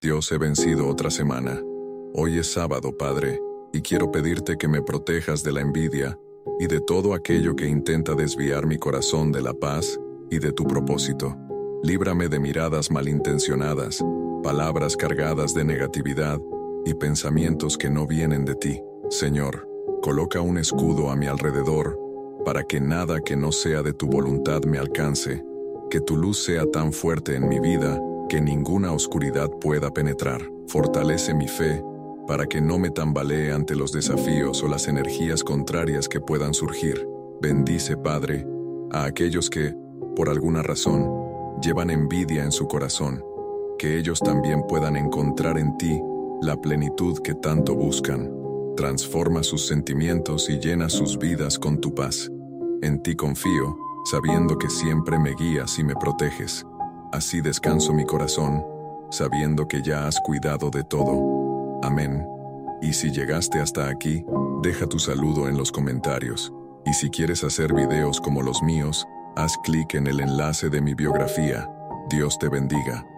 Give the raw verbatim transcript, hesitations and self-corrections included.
Dios, he vencido otra semana. Hoy es sábado, Padre, y quiero pedirte que me protejas de la envidia y de todo aquello que intenta desviar mi corazón de la paz y de tu propósito. Líbrame de miradas malintencionadas, palabras cargadas de negatividad y pensamientos que no vienen de ti. Señor, coloca un escudo a mi alrededor para que nada que no sea de tu voluntad me alcance, que tu luz sea tan fuerte en mi vida que ninguna oscuridad pueda penetrar. Fortalece mi fe para que no me tambalee ante los desafíos o las energías contrarias que puedan surgir. Bendice, Padre, a aquellos que, por alguna razón, llevan envidia en su corazón, que ellos también puedan encontrar en ti la plenitud que tanto buscan. Transforma sus sentimientos y llena sus vidas con tu paz. En ti confío, sabiendo que siempre me guías y me proteges. Así descanso mi corazón, sabiendo que ya has cuidado de todo. Amén. Y si llegaste hasta aquí, deja tu saludo en los comentarios. Y si quieres hacer videos como los míos, haz clic en el enlace de mi biografía. Dios te bendiga.